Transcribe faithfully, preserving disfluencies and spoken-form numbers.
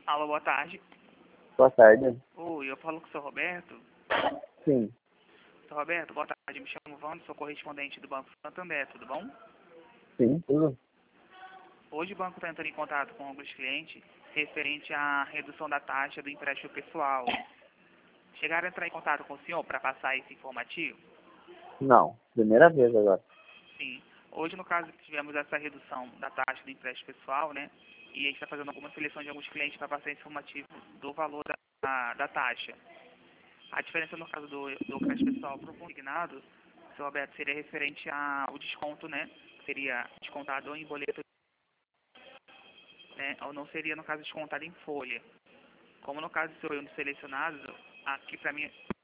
Alô, boa tarde. Boa tarde. Oi, eu falo com o senhor Roberto. Sim. Senhor Roberto, boa tarde. Me chamo Vando, sou correspondente do Banco Santander, tudo bom? Sim, tudo. Hoje o banco está entrando em contato com alguns clientes referente à redução da taxa do empréstimo pessoal. Chegaram a entrar em contato com o senhor para passar esse informativo? Não, primeira vez agora. Sim. Hoje, no caso, tivemos essa redução da taxa do empréstimo pessoal, né? E a gente está fazendo alguma seleção de alguns clientes para passar informativo do valor da, da taxa. A diferença no caso do, do crédito pessoal para o consignado, seu Roberto, seria referente ao desconto, né? Seria descontado em boleto, né? Ou não seria, no caso, descontado em folha. Como no caso do seu selecionado, aqui para mim